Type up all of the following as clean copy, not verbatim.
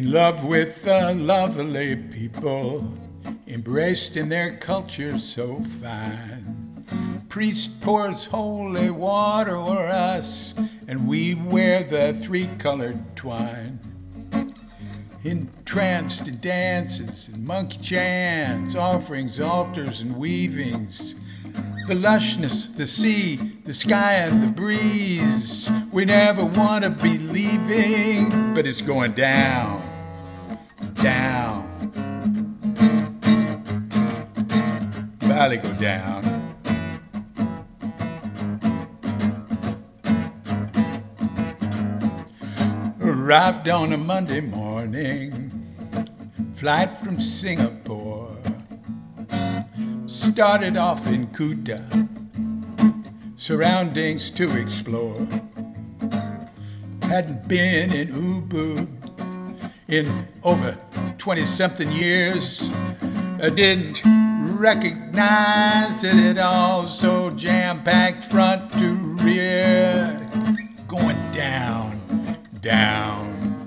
in love with the lovely people, embraced in their culture so fine. Priest pours holy water o'er us, and we wear the three-colored twine. Entranced in dances and monkey chants, offerings, altars, and weavings, the lushness, the sea, the sky, and the breeze. We never want to be leaving, but it's going down, down. Valley go down. Arrived on a Monday morning, flight from Singapore. Started off in Kuta, surroundings to explore. Hadn't been in Ubud in over 20-something years. I didn't recognize it at all, so jam-packed front to rear. Going down, down.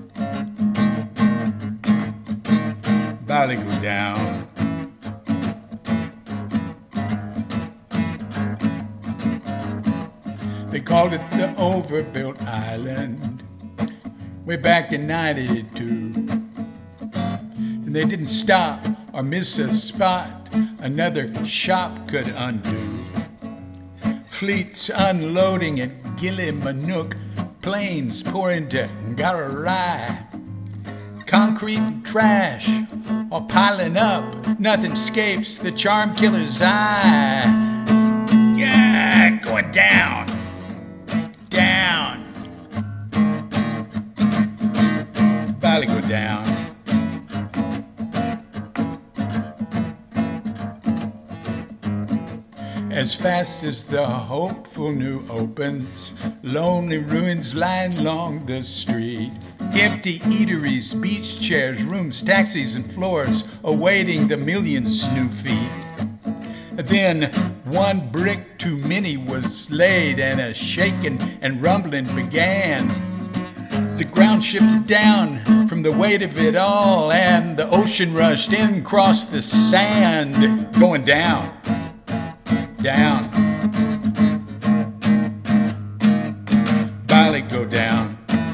Valley go down. They called it the overbuilt island way back in 92. And they didn't stop or miss a spot another shop could undo. Fleets unloading at Gili-Manuk, planes pour into Ngararai. Concrete and trash all piling up, nothing escapes the charm killer's eye. Yeah, going down, down. Valley go down. As fast as the hopeful new opens, lonely ruins line along the street. Empty eateries, beach chairs, rooms, taxis, and floors awaiting the millions' new feet. Then one brick too many was laid, and a shaking and rumbling began. The ground shifted down from the weight of it all, and the ocean rushed in across the sand, going down, down. Valley go down.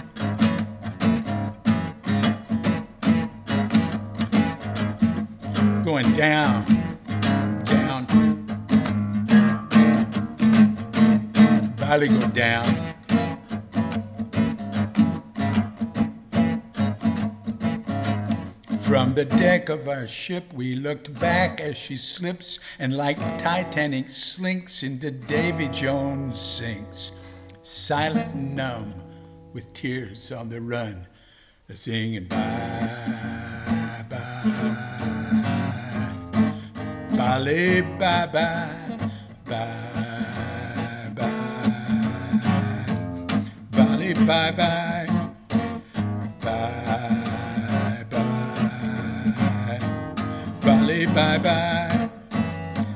Going down, down. Valley go down. From the deck of our ship we looked back as she slips and like Titanic slinks into Davy Jones sinks, silent and numb with tears on the run, singing bye, bye. Valley, bye, bye, bye, bye. Valley, bye, bye, bye, bye. Valley, bye, bye,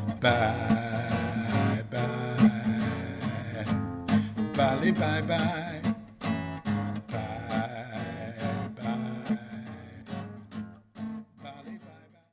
bye, bye. Valley, bye, bye.